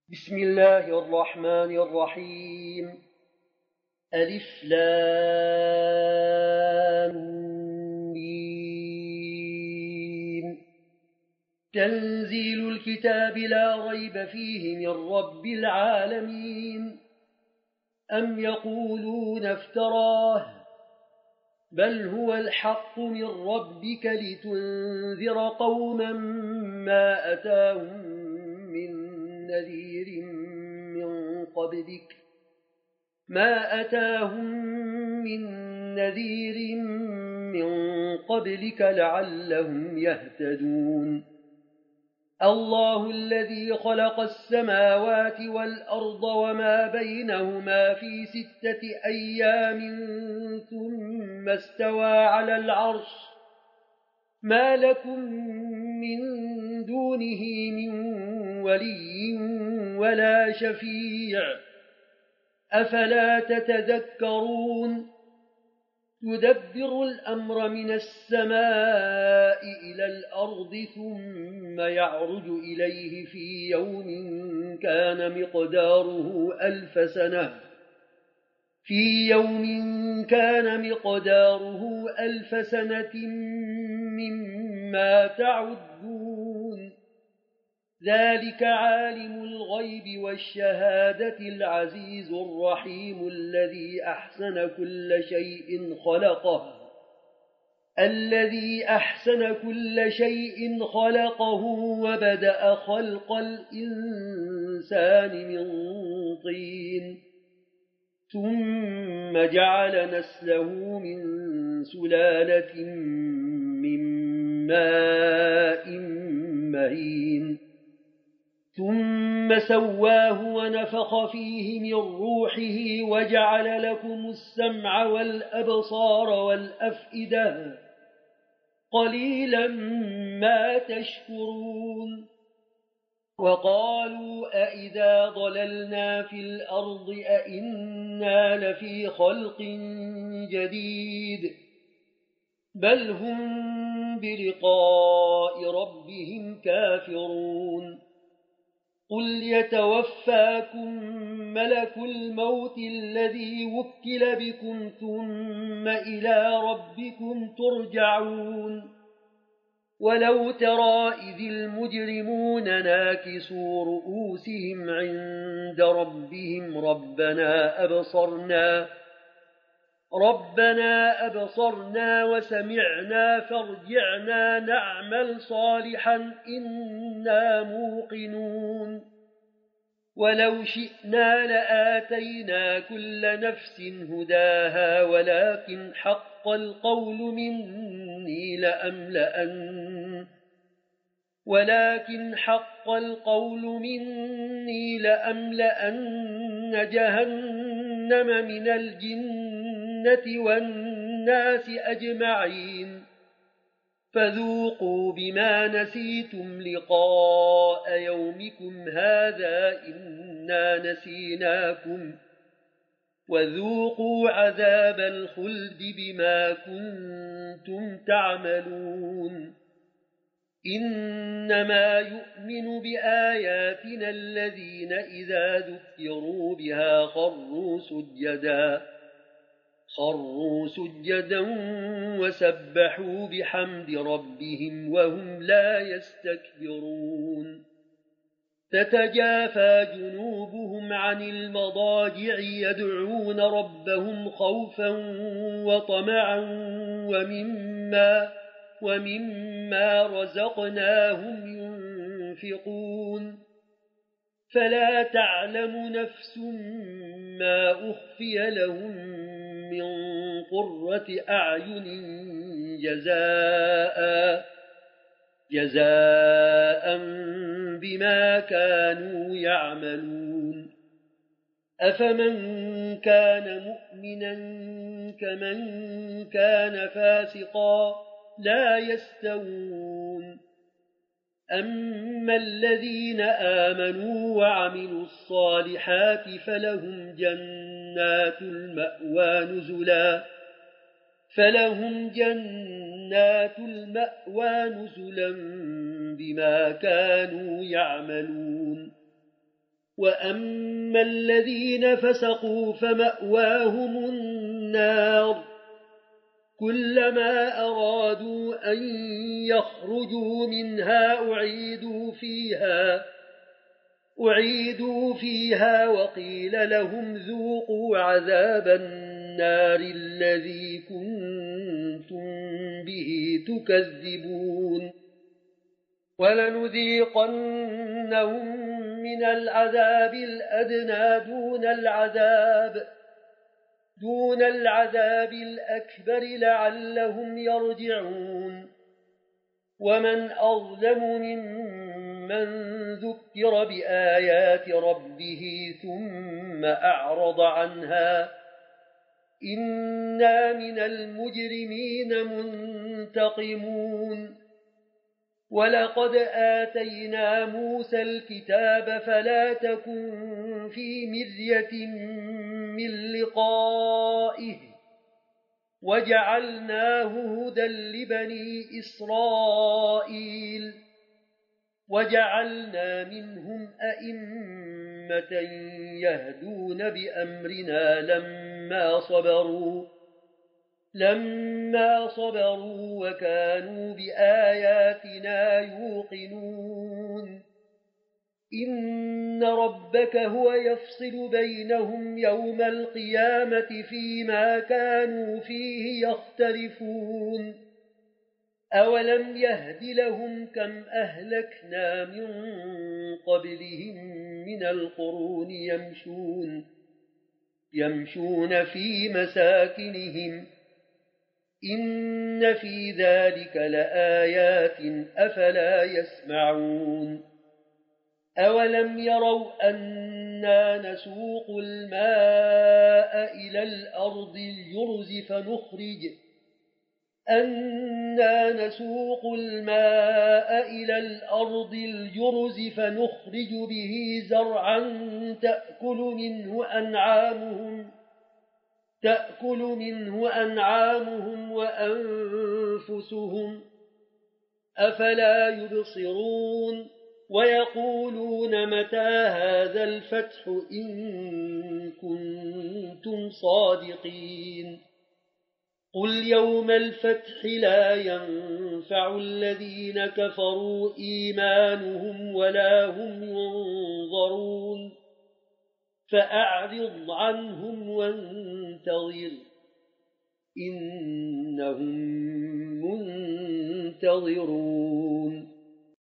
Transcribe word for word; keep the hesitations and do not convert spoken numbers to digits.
بسم الله الرحمن الرحيم. ألف لام ميم. تنزيل الكتاب لا ريب فيه من رب العالمين. أم يقولون افتراه بل هو الحق من ربك لتنذر قوما ما أتاهم من نذير من قبلك ما أتاهم من نذير من قبلك لعلهم يهتدون. الله الذي خلق السماوات والأرض وما بينهما في ستة أيام ثم استوى على العرش ما لكم من دونه من ولي ولا شفيع أفلا تتذكرون. يدبر الأمر من السماء إلى الأرض ثم يعرج إليه في يوم كان مقداره ألف سنة في يوم كان مقداره ألف سنة مما تعدون. ذلك عالم الغيب والشهادة العزيز الرحيم الذي أحسن كل شيء خلقه الذي أحسن كل شيء خلقه وبدأ خلق الإنسان من طين ثم جعل نسله من سلالة من ماء مهين ثم سواه ونفخ فيه من روحه وجعل لكم السمع والأبصار والأفئدة قليلا ما تشكرون. وقالوا أئذا ضللنا في الأرض أئنا لفي خلق جديد بل هم بلقاء ربهم كافرون. قل يتوفاكم ملك الموت الذي وكل بكم ثم إلى ربكم ترجعون. ولو ترى إذ المجرمون ناكسوا رؤوسهم عند ربهم ربنا أبصرنا ربنا أبصرنا وسمعنا فارجعنا نعمل صالحا إنا موقنون. ولو شئنا لآتينا كل نفس هداها ولكن حق القول مني لأملأن ولكن حق القول مني لأملأن جهنم من الجنة والناس أجمعين. فذوقوا بما نسيتم لقاء يومكم هذا إنا نسيناكم وذوقوا عذاب الخلد بما كنتم تعملون. إنما يؤمن بآياتنا الذين إذا ذكروا بها خروا سجدا خروا سجدا وسبحوا بحمد ربهم وهم لا يستكبرون. تتجافى جنوبهم عن المضاجع يدعون ربهم خوفا وطمعا ومما, ومما رزقناهم ينفقون. فلا تعلم نفس ما أخفي لهم من قرة أعين جزاء جزاء بما كانوا يعملون. أفمن كان مؤمنا كمن كان فاسقا لا يستوون. أما الذين آمنوا وعملوا الصالحات فلهم جنات المأوى نزلا فلهم جنات المأوى نزلا بما كانوا يعملون. وأما الذين فسقوا فمأواهم النار كلما أرادوا أن يخرجوا منها أعيدوا فيها أعيدوا فيها وقيل لهم ذوقوا عذاب النار الذي كنتم به تكذبون ولنذيقنهم من العذاب الأدنى دون العذاب دون العذاب الأكبر لعلهم يرجعون ومن أظلم ممن ذكر بآيات ربه ثم أعرض عنها إنا من المجرمين منتقمون ولقد آتينا موسى الكتاب فلا تكن في مرية من لقائه وجعلناه هدى لبني إسرائيل وجعلنا منهم أئمة يهدون بأمرنا لما صبروا لما صبروا وكانوا بآياتنا يوقنون إن ربك هو يفصل بينهم يوم القيامة فيما كانوا فيه يختلفون أولم يهد لهم كم أهلكنا من قبلهم من القرون يمشون يمشون في مساكنهم إن في ذلك لآيات أفلا يسمعون أولم يروا أنا نسوق الماء إلى الأرض الجرز فنخرج أنا نسوق الماء إلى الأرض الجرز فنخرج به زرعا تأكل منه أنعامهم تأكل منه أنعامهم وأنفسهم أفلا يبصرون ويقولون متى هذا الفتح إن كنتم صادقين قل يوم الفتح لا ينفع الذين كفروا إيمانهم ولا هم ينظرون فأعرض عنهم وانتظر إنهم منتظرون